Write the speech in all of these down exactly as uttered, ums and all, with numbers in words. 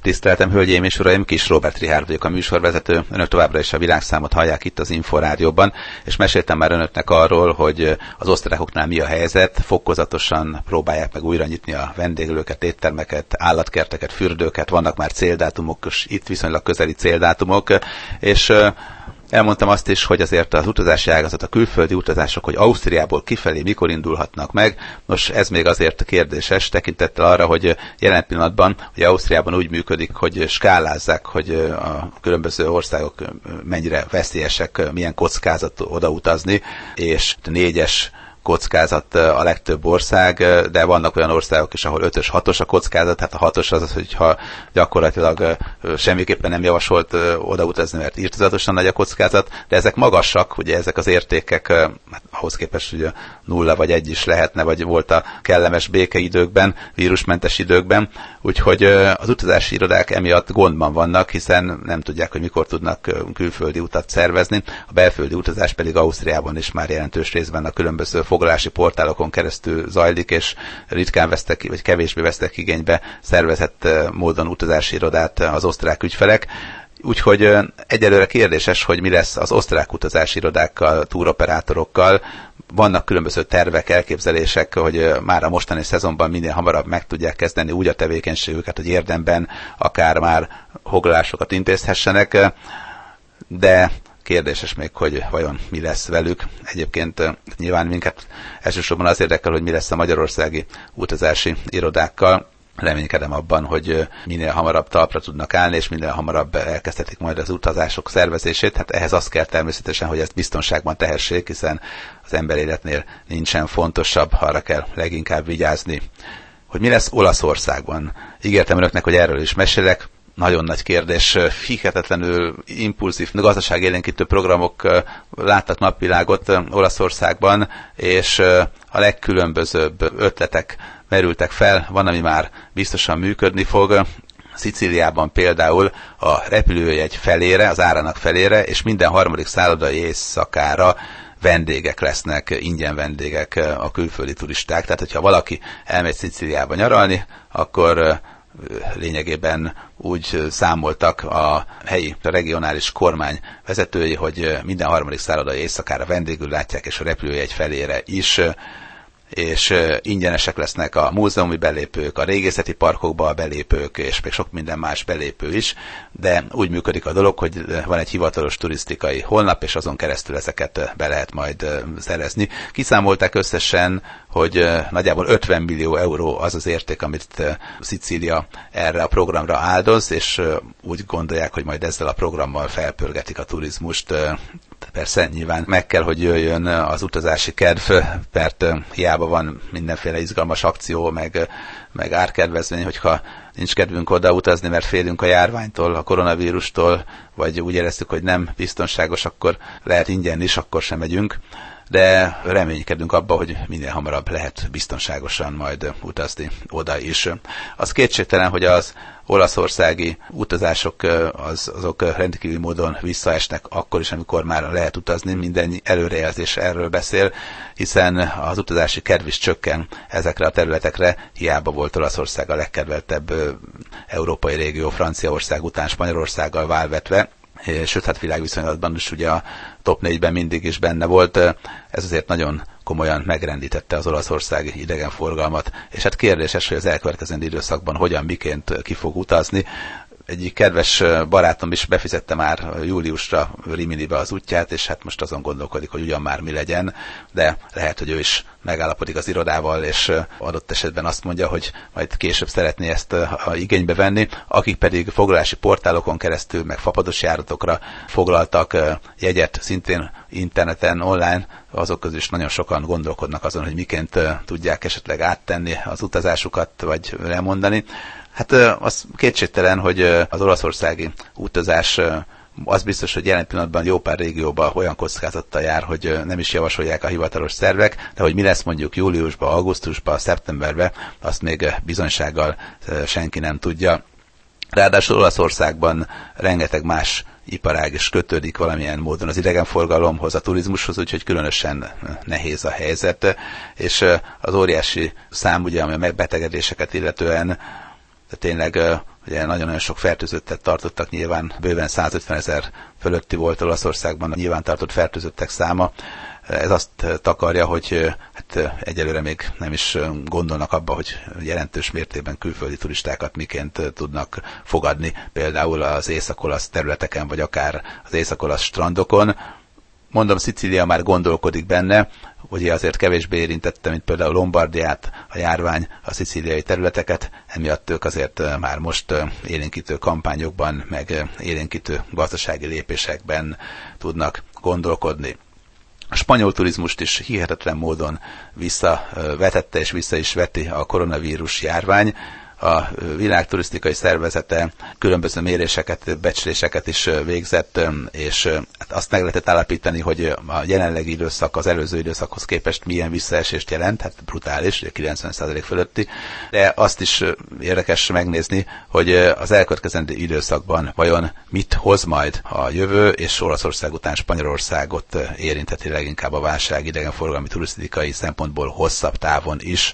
Tiszteltem, hölgyeim és uraim, Kis Róbert Richárd vagyok, a műsorvezető. Önök továbbra is a Világszámot hallják itt az Inforádióban, és meséltem már önöknek arról, hogy az osztrákoknál mi a helyzet. Fokozatosan próbálják meg újra nyitni a vendéglőket, éttermeket, állatkerteket, fürdőket, vannak már céldátumok, és itt viszonylag közeli céldátumok, és elmondtam azt is, hogy azért az utazási ágazat, a külföldi utazások, hogy Ausztriából kifelé mikor indulhatnak meg. Nos, ez még azért kérdéses, tekintettel arra, hogy jelen pillanatban, hogy Ausztriában úgy működik, hogy skálázzák, hogy a különböző országok mennyire veszélyesek, milyen kockázat oda utazni, és négyes kockázat a legtöbb ország, de vannak olyan országok is, ahol ötös, hatos a kockázat, hát a hatos az az, hogyha gyakorlatilag semmiképpen nem javasolt odautazni, mert írtozatosan nagy a kockázat, de ezek magasak, ugye ezek az értékek, hát ahhoz képest ugye nulla vagy egy is lehetne, vagy volt a kellemes békeidőkben, vírusmentes időkben, úgyhogy az utazási irodák emiatt gondban vannak, hiszen nem tudják, hogy mikor tudnak külföldi utat szervezni, a belföldi utazás pedig Ausztriában is már jelentős részben a különböző foglalási portálokon keresztül zajlik, és ritkán vesztek, vagy kevésbé vesztek igénybe szervezett módon utazási irodát az osztrák ügyfelek. Úgyhogy egyelőre kérdéses, hogy mi lesz az osztrák utazási irodákkal, túroperátorokkal. Vannak különböző tervek, elképzelések, hogy már a mostani szezonban minél hamarabb meg tudják kezdeni úgy a tevékenységüket, hogy érdemben akár már foglalásokat intézhessenek, de kérdéses még, hogy vajon mi lesz velük. Egyébként nyilván minket elsősorban az érdekel, hogy mi lesz a magyarországi utazási irodákkal. Reménykedem abban, hogy minél hamarabb talpra tudnak állni, és minél hamarabb elkezdhetik majd az utazások szervezését. Hát ehhez az kell természetesen, hogy ezt biztonságban tehessék, hiszen az emberéletnél nincsen fontosabb, arra kell leginkább vigyázni. Hogy mi lesz Olaszországban? Ígértem önöknek, hogy erről is mesélek. Nagyon nagy kérdés, hihetetlenül impulzív gazdaságélénkítő programok láttak napvilágot Olaszországban, és a legkülönbözőbb ötletek merültek fel, van, ami már biztosan működni fog. Szicíliában például a repülőjegy felére, az árának felére, és minden harmadik szállodai éjszakára vendégek lesznek, ingyen vendégek a külföldi turisták. Tehát, hogyha valaki elmegy Szicíliába nyaralni, akkor lényegében úgy számoltak a helyi, a regionális kormány vezetői, hogy minden harmadik szállodai éjszakára vendégül látják, és a repülőjegy felére is, és ingyenesek lesznek a múzeumi belépők, a régészeti parkokba a belépők, és még sok minden más belépő is, de úgy működik a dolog, hogy van egy hivatalos turisztikai honlap, és azon keresztül ezeket be lehet majd szerezni. Kiszámolták összesen, hogy nagyjából ötven millió euró az az érték, amit Szicília erre a programra áldoz, és úgy gondolják, hogy majd ezzel a programmal felpörgetik a turizmust. Persze nyilván meg kell, hogy jöjjön az utazási kedv, mert hiába van mindenféle izgalmas akció, meg, meg árkedvezmény, hogyha nincs kedvünk oda utazni, mert félünk a járványtól, a koronavírustól, vagy úgy éreztük, hogy nem biztonságos, akkor lehet ingyen is, akkor sem megyünk. De reménykedünk abba, hogy minél hamarabb lehet biztonságosan majd utazni oda is. Az kétségtelen, hogy az olaszországi utazások az, azok rendkívül módon visszaesnek akkor is, amikor már lehet utazni, minden előrejelzés erről beszél, hiszen az utazási kedv is csökken ezekre a területekre, hiába volt Olaszország a legkedveltebb európai régió Franciaország után Spanyolországgal válvetve, sőt, hát világviszonylatban is ugye a top négyben mindig is benne volt. Ez azért nagyon komolyan megrendítette az olaszországi idegenforgalmat, és hát kérdéses, hogy az elkövetkezendő időszakban hogyan, miként ki fog utazni. Egyik kedves barátom is befizette már júliusra Riminibe az útját, és hát most azon gondolkodik, hogy ugyan már mi legyen, de lehet, hogy ő is megállapodik az irodával, és adott esetben azt mondja, hogy majd később szeretné ezt a igénybe venni, akik pedig foglalási portálokon keresztül, meg fapados járatokra foglaltak jegyet, szintén interneten, online, azok közül is nagyon sokan gondolkodnak azon, hogy miként tudják esetleg áttenni az utazásukat, vagy lemondani. Hát az kétségtelen, hogy az olaszországi utazás az biztos, hogy jelen pillanatban jó pár régióban olyan kockázattal jár, hogy nem is javasolják a hivatalos szervek, de hogy mi lesz mondjuk júliusban, augusztusban, szeptemberben, azt még bizonysággal senki nem tudja. Ráadásul Olaszországban rengeteg más iparág is kötődik valamilyen módon az idegenforgalomhoz, a turizmushoz, úgyhogy különösen nehéz a helyzet, és az óriási szám, ugye, ami a megbetegedéseket illetően de tényleg ugye nagyon-nagyon sok fertőzöttet tartottak, nyilván bőven százötven ezer fölötti volt Olaszországban a nyilván tartott fertőzöttek száma. Ez azt takarja, hogy hát egyelőre még nem is gondolnak abba, hogy jelentős mértékben külföldi turistákat miként tudnak fogadni, például az észak-olasz területeken, vagy akár az észak-olasz strandokon. Mondom, Szicília már gondolkodik benne, ugye azért kevésbé érintette, mint például Lombardiát, a járvány, a szicíliai területeket, emiatt ők azért már most élénkítő kampányokban, meg élénkítő gazdasági lépésekben tudnak gondolkodni. A spanyol turizmust is hihetetlen módon visszavetette és vissza is veti a koronavírus járvány. A világ turisztikai szervezete különböző méréseket, becsléseket is végzett, és azt meg lehetett állapítani, hogy a jelenlegi időszak az előző időszakhoz képest milyen visszaesést jelent, hát brutális, kilencven százalék fölötti, de azt is érdekes megnézni, hogy az elkövetkezendő időszakban vajon mit hoz majd a jövő, és Olaszország után Spanyolországot érintheti leginkább a válság idegenforgalmi turisztikai szempontból hosszabb távon is,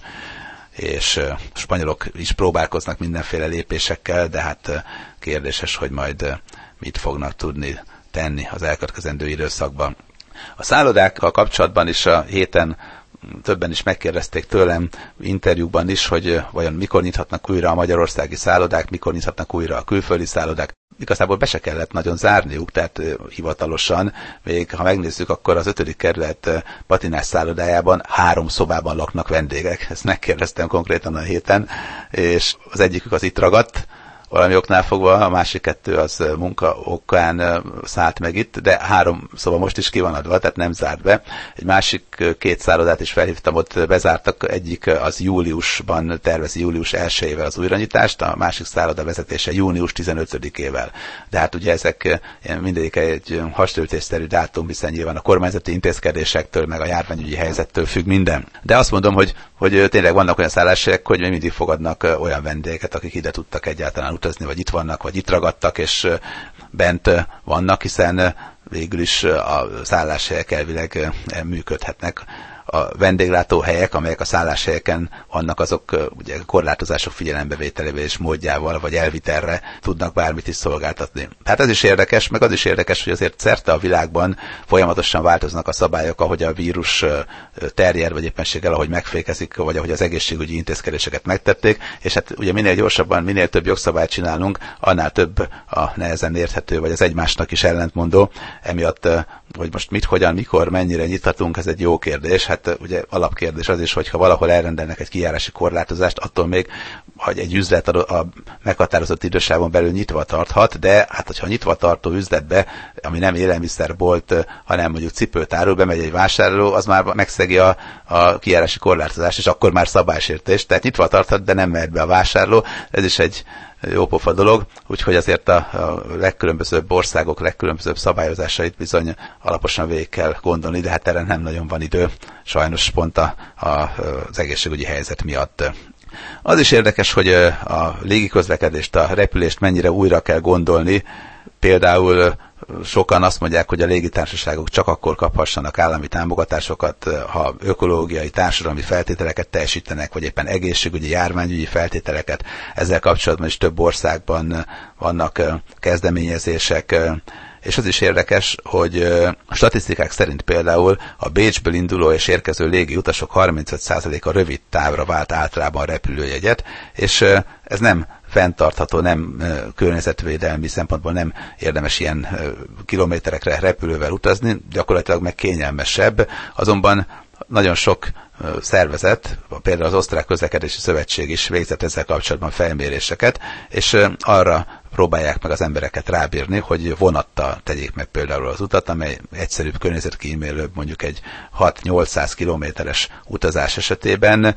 és a spanyolok is próbálkoznak mindenféle lépésekkel, de hát kérdéses, hogy majd mit fognak tudni tenni az elkövetkezendő időszakban. A szállodákkal kapcsolatban is a héten többen is megkérdezték tőlem interjúkban is, hogy vajon mikor nyithatnak újra a magyarországi szállodák, mikor nyithatnak újra a külföldi szállodák. Igazából be se kellett nagyon zárniuk, tehát hivatalosan, még ha megnézzük, akkor az ötödik kerület patinás szállodájában három szobában laknak vendégek. Ezt megkérdeztem konkrétan a héten, és az egyikük az itt ragadt, valami oknál fogva, a másik kettő az munka okán szállt meg itt, de három szoba most is ki van adva, tehát nem zárt be. Egy másik két szállodát is felhívtam, ott bezártak, egyik az júliusban tervezi július elsejével az újranyitást, a másik szálloda vezetése június tizenötödikével. De hát ugye ezek mindegyik egy hasonlítésszerű dátum, hiszen nyilván a kormányzati intézkedésektől, meg a járványügyi helyzettől függ minden. De azt mondom, hogy, hogy tényleg vannak olyan szálláshelyek, hogy még mindig fogadnak olyan vendégeket, akik ide tudtak egyáltalán utazni, vagy itt vannak, vagy itt ragadtak, és bent vannak, hiszen végül is a szálláshelyek elvileg működhetnek. A vendéglátóhelyek, amelyek a szálláshelyeken vannak, azok ugye korlátozások figyelembevételével és módjával, vagy elvitelre tudnak bármit is szolgáltatni. Tehát ez is érdekes, meg az is érdekes, hogy azért szerte a világban folyamatosan változnak a szabályok, ahogy a vírus terjed, vagy éppenséggel, ahogy megfékezik, vagy ahogy az egészségügyi intézkedéseket megtették, és hát ugye minél gyorsabban, minél több jogszabályt csinálunk, annál több a nehezen érthető, vagy az egymásnak is ellentmondó. Emiatt, hogy most mit, hogyan, mikor, mennyire nyithatunk, ez egy jó kérdés. Hát ugye alapkérdés az is, hogyha valahol elrendelnek egy kijárási korlátozást, attól még, hogy egy üzlet a meghatározott idősávon belül nyitva tarthat, de hát hogyha nyitva tartó üzletbe, ami nem élelmiszerbolt, hanem mondjuk cipőt árul, bemegy egy vásárló, az már megszegi a, a kijárási korlátozást, és akkor már szabálysértés. Tehát nyitva tarthat, de nem mehet be a vásárló. Ez is egy jópofa dolog, úgyhogy azért a, a legkülönbözőbb országok legkülönbözőbb szabályozásait bizony alaposan végig kell gondolni, de hát erre nem nagyon van idő, sajnos pont a, a, az egészségügyi helyzet miatt. Az is érdekes, hogy a légiközlekedést, a repülést mennyire újra kell gondolni. Például sokan azt mondják, hogy a légitársaságok csak akkor kaphassanak állami támogatásokat, ha ökológiai, társadalmi feltételeket teljesítenek, vagy éppen egészségügyi, járványügyi feltételeket. Ezzel kapcsolatban is több országban vannak kezdeményezések. És az is érdekes, hogy a statisztikák szerint például a Bécsből induló és érkező légi utasok harmincöt százaléka rövid távra vált általában repülőjegyet, és ez nem fenntartható, nem környezetvédelmi szempontból nem érdemes ilyen kilométerekre repülővel utazni, gyakorlatilag meg kényelmesebb, azonban nagyon sok szervezet, például az Osztrák Közlekedési Szövetség is végzett ezzel kapcsolatban felméréseket, és arra próbálják meg az embereket rábírni, hogy vonattal tegyék meg például az utat, amely egyszerűbb, környezetkímélőbb, mondjuk egy hat-nyolcszáz kilométeres utazás esetében,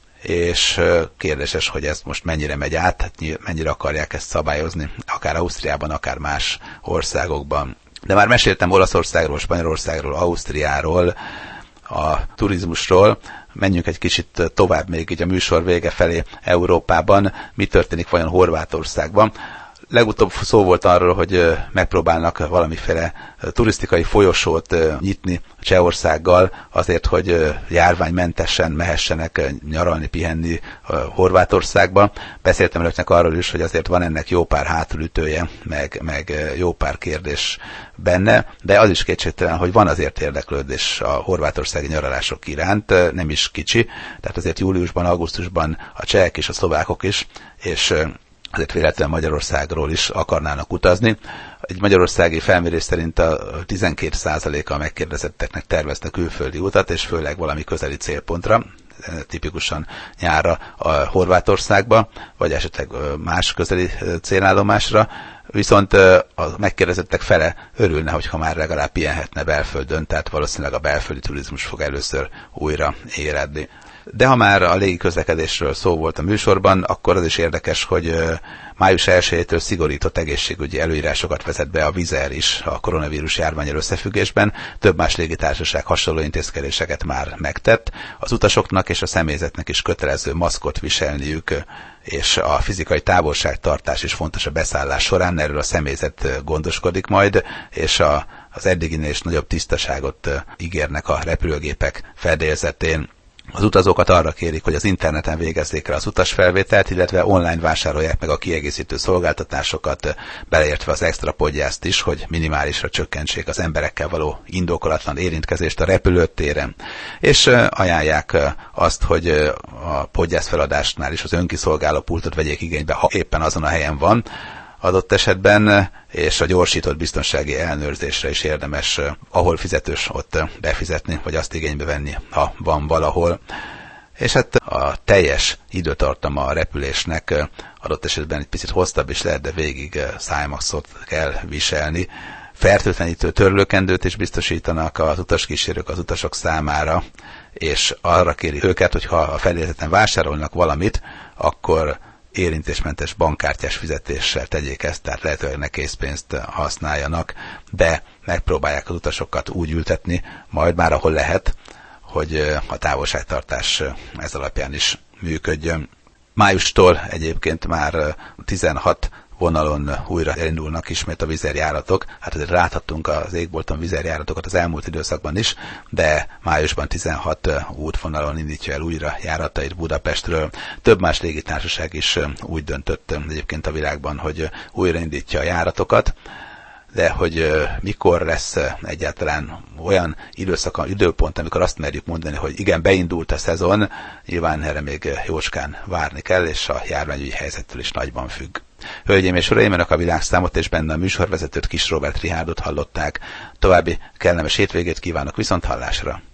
és kérdéses, hogy ez most mennyire megy át, mennyire akarják ezt szabályozni, akár Ausztriában, akár más országokban. De már meséltem Olaszországról, Spanyolországról, Ausztriáról, a turizmusról, menjünk egy kicsit tovább még így a műsor vége felé Európában, mi történik vajon Horvátországban. Legutóbb szó volt arról, hogy megpróbálnak valamiféle turisztikai folyosót nyitni Csehországgal azért, hogy járványmentesen mehessenek nyaralni, pihenni Horvátországba. Beszéltem önöknek arról is, hogy azért van ennek jó pár hátulütője, meg, meg jó pár kérdés benne, de az is kétségtelen, hogy van azért érdeklődés a horvátországi nyaralások iránt, nem is kicsi, tehát azért júliusban, augusztusban a csehek és a szlovákok is, és azért véletlenül Magyarországról is akarnának utazni. Egy magyarországi felmérés szerint a tizenkét százaléka a megkérdezetteknek tervezne külföldi utat, és főleg valami közeli célpontra, tipikusan nyárra a Horvátországba, vagy esetleg más közeli célállomásra. Viszont a megkérdezettek fele örülne, hogyha már legalább pihenhetne belföldön, tehát valószínűleg a belföldi turizmus fog először újra éredni. De ha már a légi közlekedésről szó volt a műsorban, akkor az is érdekes, hogy május elsejétől szigorított egészségügyi előírásokat vezet be a Wizz Air is a koronavírus járvánnyal összefüggésben. Több más légitársaság hasonló intézkedéseket már megtett. Az utasoknak és a személyzetnek is kötelező maszkot viselniük, és a fizikai távolságtartás is fontos a beszállás során, erről a személyzet gondoskodik majd, és a, az eddiginél is nagyobb tisztaságot ígérnek a repülőgépek fedélzetén. Az utazókat arra kérik, hogy az interneten végezzék el az utasfelvételt, illetve online vásárolják meg a kiegészítő szolgáltatásokat, beleértve az extra podgyászt is, hogy minimálisra csökkentsék az emberekkel való indokolatlan érintkezést a repülőtéren. És ajánlják azt, hogy a podgyász feladásnál is az önkiszolgáló pultot vegyék igénybe, ha éppen azon a helyen van, adott esetben, és a gyorsított biztonsági ellenőrzésre is érdemes, ahol fizetős, ott befizetni, vagy azt igénybe venni, ha van valahol. És hát a teljes időtartama a repülésnek adott esetben egy picit hosszabb is lehet, de végig szájmaxot kell viselni. Fertőtlenítő törlőkendőt is biztosítanak az utaskísérők az utasok számára, és arra kéri őket, hogy ha a fedélzeten vásárolnak valamit, akkor érintésmentes bankkártyás fizetéssel tegyék ezt, tehát lehetőleg ne készpénzt használjanak, de megpróbálják az utasokat úgy ültetni, majd már ahol lehet, hogy a távolságtartás ez alapján is működjön. Májustól egyébként már tizenhat vonalon újra elindulnak ismét a Wizz Air járatok. Hát azért láthattunk az égbolton Wizz Air járatokat az elmúlt időszakban is, de májusban tizenhat útvonalon indítja el újra járatait Budapestről. Több más légitársaság is úgy döntött egyébként a világban, hogy újraindítja a járatokat, de hogy mikor lesz egyáltalán olyan időszak, időpont, amikor azt merjük mondani, hogy igen, beindult a szezon, nyilván erre még jócskán várni kell, és a járványügyi helyzettől is nagyban függ. Hölgyeim és uraim, önök a világszámot és benne a műsorvezetőt, Kis Róbert Rihárdot hallották. További kellemes hétvégét kívánok, viszont hallásra!